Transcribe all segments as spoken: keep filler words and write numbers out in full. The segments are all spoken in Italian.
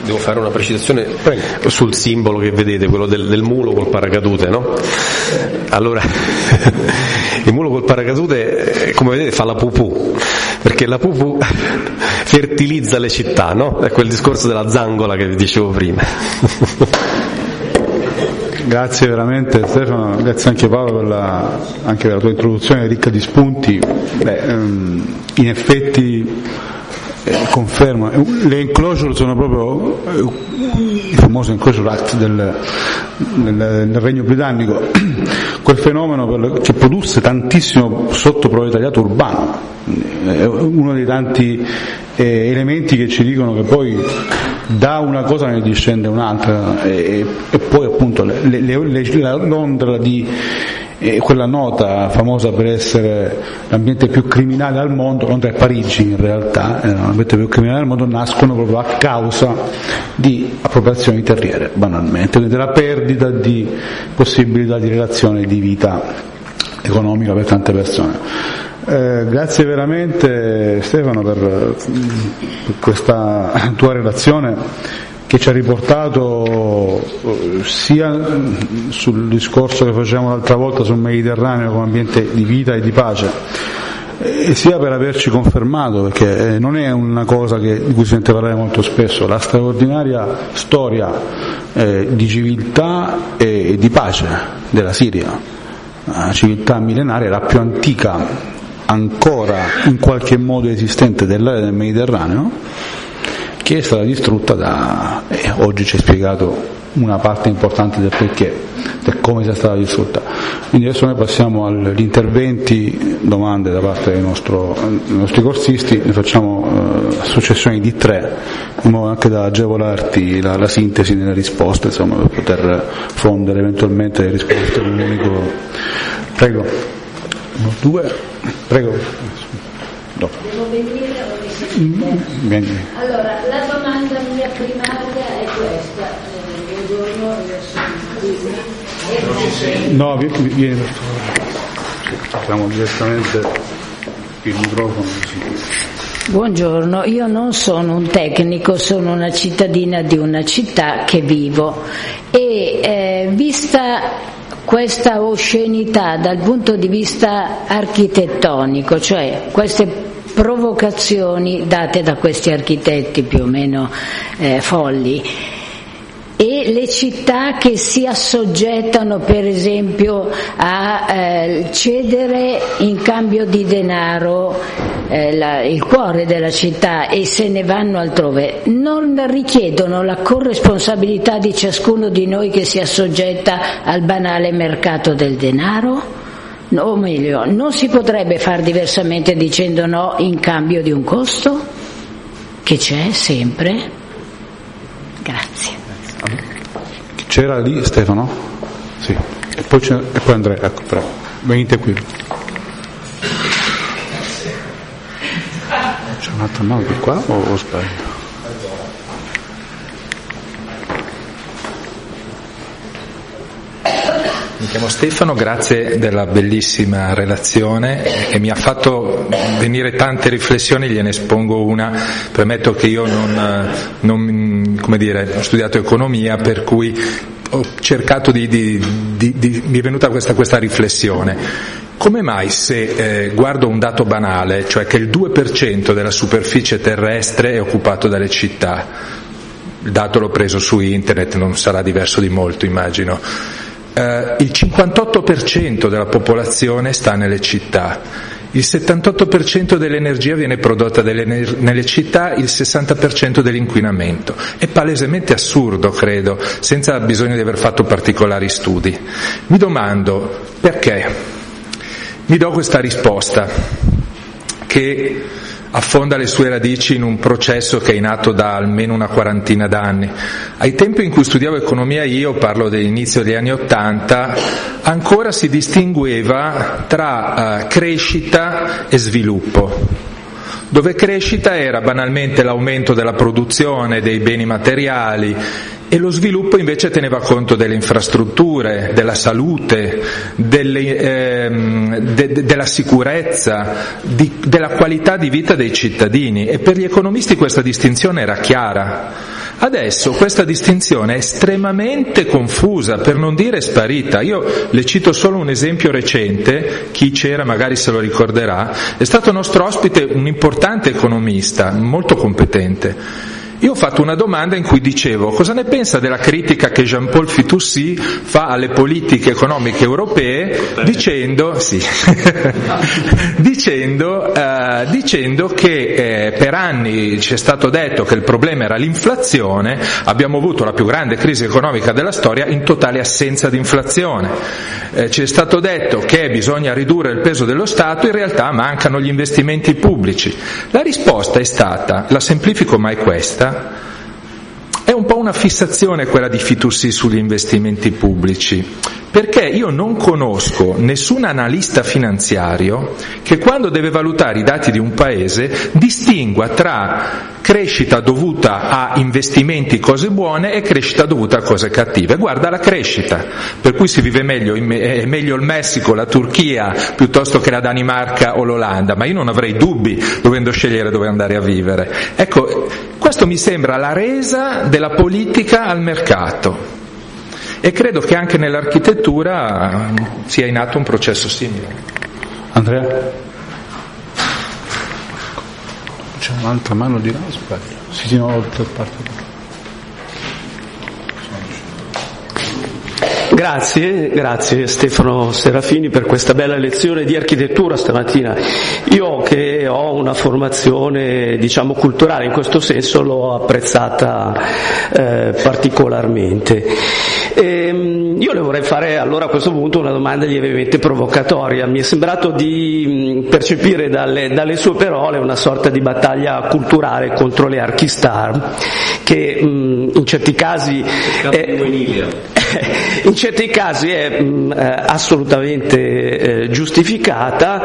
devo fare una precisazione Prego. sul simbolo che vedete, quello del, del mulo col paracadute, no? Allora, il mulo col paracadute, come vedete, fa la pupù, perché la pupù fertilizza le città, no? È quel discorso della zangola che vi dicevo prima. Grazie veramente Stefano, grazie anche Paolo per la, anche per la tua introduzione ricca di spunti. Beh, um, in effetti eh, confermo, le enclosure sono proprio eh, il famoso Enclosure Act del, del, del Regno Britannico, quel fenomeno per, che produsse tantissimo sottoproletariato urbano, è uno dei tanti eh, elementi che ci dicono che poi da una cosa ne discende un'altra, e, e poi appunto le, le, le, la Londra di eh, quella nota famosa per essere l'ambiente più criminale al mondo, Londra e Parigi in realtà, eh, l'ambiente più criminale al mondo, nascono proprio a causa di appropriazioni terriere, banalmente, quindi della perdita di possibilità di relazione di vita economica per tante persone. Eh, grazie veramente Stefano per, per questa tua relazione che ci ha riportato sia sul discorso che facevamo l'altra volta sul Mediterraneo come ambiente di vita e di pace, e sia per averci confermato, perché non è una cosa che, di cui si sente parlare molto spesso, la straordinaria storia eh, di civiltà e di pace della Siria, una civiltà millenaria, la più antica ancora in qualche modo esistente dell'area del Mediterraneo, che è stata distrutta da, eh, oggi ci hai spiegato una parte importante del perché, del come sia stata distrutta. Quindi adesso noi passiamo agli interventi, domande da parte dei, nostro, dei nostri corsisti, ne facciamo eh, successioni di tre, in modo anche da agevolarti la, la sintesi nelle risposte, insomma, per poter fondere eventualmente le risposte in un unico. Prego. Uno, due, prego. Dopo. Devo venire o mi Vieni. Allora, la domanda mia primaria è questa. Buongiorno, io sono No, vieni per favore. Facciamo direttamente il microfono così. Buongiorno, io non sono un tecnico, sono una cittadina di una città che vivo e eh, vista questa oscenità dal punto di vista architettonico, cioè queste provocazioni date da questi architetti più o meno eh, folli, e le città che si assoggettano per esempio a eh, cedere in cambio di denaro eh, la, il cuore della città e se ne vanno altrove, non richiedono la corresponsabilità di ciascuno di noi che si assoggetta al banale mercato del denaro? O meglio, non si potrebbe far diversamente dicendo no in cambio di un costo che c'è sempre? Grazie. C'era lì Stefano? Sì. E poi, c'è, e poi Andrea, ecco, prego. Venite qui. C'è un'altra mano di qua o, o sbaglio? Mi chiamo Stefano, grazie della bellissima relazione e mi ha fatto venire tante riflessioni, gliene espongo una. Premetto che io non, non come dire, ho studiato economia, per cui ho cercato di, di, di, di mi è venuta questa, questa riflessione. Come mai se eh, guardo un dato banale, cioè che il due per cento della superficie terrestre è occupato dalle città, il dato l'ho preso su internet, non sarà diverso di molto immagino, Uh, il cinquantotto per cento della popolazione sta nelle città, il settantotto per cento dell'energia viene prodotta delle, nelle città, il sessanta per cento dell'inquinamento. È palesemente assurdo, credo, senza bisogno di aver fatto particolari studi. Mi domando perché. Mi do questa risposta che affonda le sue radici in un processo che è in atto da almeno una quarantina d'anni. Ai tempi in cui studiavo economia io, parlo dell'inizio degli anni Ottanta, ancora si distingueva tra uh, crescita e sviluppo, dove crescita era banalmente l'aumento della produzione dei beni materiali e lo sviluppo invece teneva conto delle infrastrutture, della salute, delle, ehm, de, de, della sicurezza, di, della qualità di vita dei cittadini, e per gli economisti questa distinzione era chiara. Adesso questa distinzione è estremamente confusa, per non dire sparita. Io le cito solo un esempio recente, chi c'era magari se lo ricorderà, è stato nostro ospite un importante economista, molto competente. Io ho fatto una domanda in cui dicevo cosa ne pensa della critica che Jean-Paul Fitoussi fa alle politiche economiche europee dicendo, sì, dicendo, uh, dicendo che eh, per anni ci è stato detto che il problema era l'inflazione, abbiamo avuto la più grande crisi economica della storia in totale assenza di inflazione, eh, ci è stato detto che bisogna ridurre il peso dello Stato, in realtà mancano gli investimenti pubblici. La risposta è stata, la semplifico ma è questa, è un po' una fissazione quella di Fitoussi sugli investimenti pubblici, perché io non conosco nessun analista finanziario che quando deve valutare i dati di un paese distingua tra crescita dovuta a investimenti, cose buone, e crescita dovuta a cose cattive. Guarda la crescita, per cui si vive meglio, è meglio il Messico, la Turchia, piuttosto che la Danimarca o l'Olanda, ma io non avrei dubbi dovendo scegliere dove andare a vivere. Ecco, questo mi sembra la resa della politica al mercato. E credo che anche nell'architettura sia in atto un processo simile. Andrea? C'è un'altra mano di là? Aspetta. Sì, sì, no, oltre parte. Grazie, grazie Stefano Serafini per questa bella lezione di architettura stamattina. Io che ho una formazione diciamo culturale, in questo senso l'ho apprezzata eh, particolarmente. E, io le vorrei fare allora a questo punto una domanda lievemente provocatoria. Mi è sembrato di percepire dalle, dalle sue parole una sorta di battaglia culturale contro le archistar che mh, in certi casi è, in certi casi è mh, assolutamente eh, giustificata,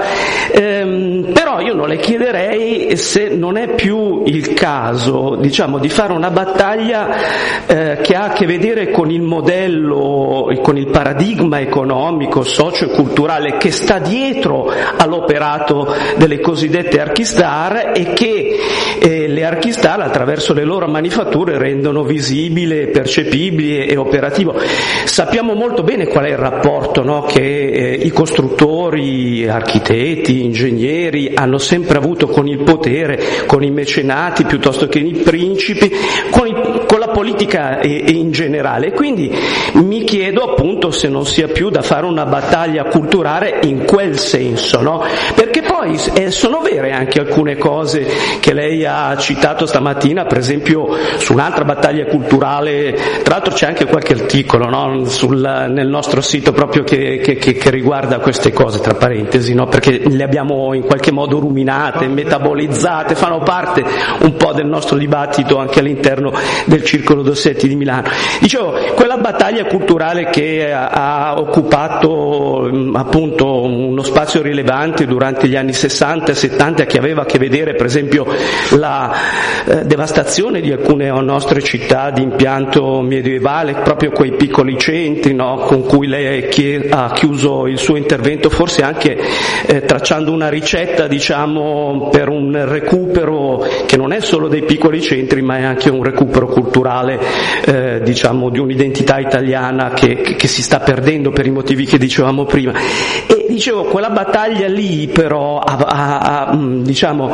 ehm, però io non le chiederei se non è più il caso diciamo di fare una battaglia eh, che ha a che vedere con il modello, con il paradigma economico, socio-culturale che sta dietro all'operato delle cosiddette archistar e che eh, le archistar attraverso le loro manifatture rendono visibile, percepibile e operativo. Sappiamo molto bene qual è il rapporto, no? che eh, i costruttori, architetti, ingegneri hanno sempre avuto con il potere, con i mecenati piuttosto che i principi, con, i, con la politica e, e in generale. Quindi mi chiedo appunto se non sia più da fare una battaglia culturale in quel senso, no? Perché poi eh, sono vere anche alcune cose che lei ha citato stamattina, per esempio su un'altra battaglia culturale, tra l'altro c'è anche qualche articolo, no? Sul, nel nostro sito proprio che, che, che riguarda queste cose, tra parentesi, no? Perché le abbiamo in qualche modo ruminate, metabolizzate, fanno parte un po' del nostro dibattito anche all'interno del Circolo Dossetti di Milano. Dicevo, quella battaglia culturale che ha, ha occupato appunto uno spazio rilevante durante gli anni sessanta e settanta, che aveva a che vedere per esempio la eh, devastazione di alcune nostre città di impianto medievale, proprio quei piccoli centri, no, con cui lei ha chiuso il suo intervento, forse anche eh, tracciando una ricetta diciamo per un recupero che non è solo dei piccoli centri ma è anche un recupero culturale eh, diciamo di un'identità italiana che, che, che si sta perdendo per i motivi che dicevamo prima. E dicevo, quella battaglia lì però ha, ha, ha, diciamo,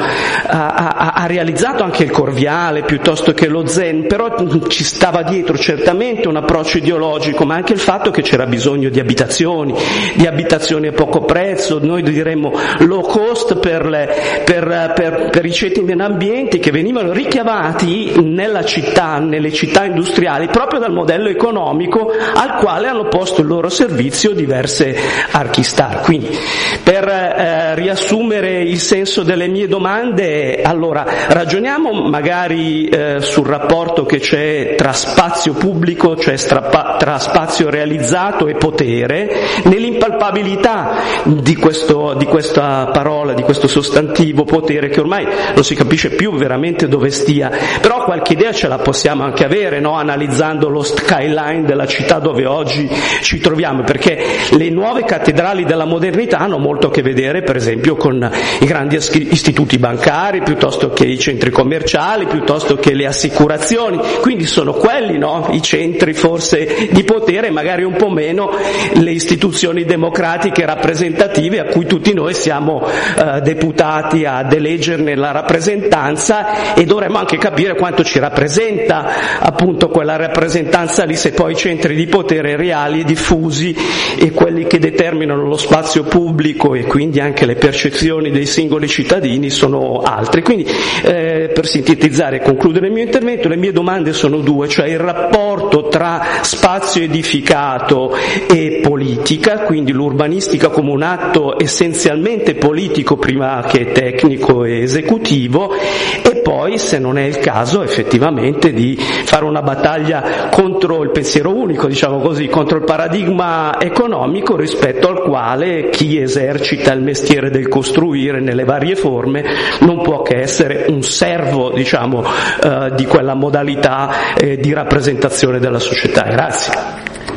ha, ha realizzato anche il Corviale piuttosto che lo Zen, però ci stava dietro certamente un approccio ideologico, ma anche il fatto che c'era bisogno di abitazioni, di abitazioni a poco prezzo, noi diremmo low cost per, le, per, per, per i ceti meno ambienti che venivano richiamati nella città, nelle città industriali, proprio dal modello economico al quale hanno posto il loro servizio diverse archistar. Quindi, per eh, riassumere il senso delle mie domande, allora ragioniamo magari eh, sul rapporto che c'è tra spazio pubblico, cioè tra, tra spazio realizzato e potere, nell'impalpabilità di, questo, di questa parola, di questo sostantivo potere, che ormai non si capisce più veramente dove stia, però qualche idea ce la possiamo anche avere, no? Analizzando lo skyline della città dove oggi ci troviamo, perché le nuove cattedrali della modernità hanno molto a che vedere per esempio esempio con i grandi istituti bancari, piuttosto che i centri commerciali, piuttosto che le assicurazioni. Quindi sono quelli, no, i centri forse di potere, magari un po' meno le istituzioni democratiche rappresentative a cui tutti noi siamo eh, deputati ad eleggerne la rappresentanza, e dovremmo anche capire quanto ci rappresenta appunto quella rappresentanza lì, se poi i centri di potere reali e diffusi e quelli che determinano lo spazio pubblico e quindi anche le percezioni dei singoli cittadini sono altri. Quindi eh, per sintetizzare e concludere il mio intervento, le mie domande sono due, cioè il rapporto tra spazio edificato e politica, quindi l'urbanistica come un atto essenzialmente politico prima che tecnico e esecutivo, e poi, se non è il caso effettivamente, di fare una battaglia contro il pensiero unico, diciamo così, contro il paradigma economico rispetto al quale chi esercita il mestiere del costruire nelle varie forme non può che essere un servo, diciamo, eh, di quella modalità eh, di rappresentazione della società. Grazie.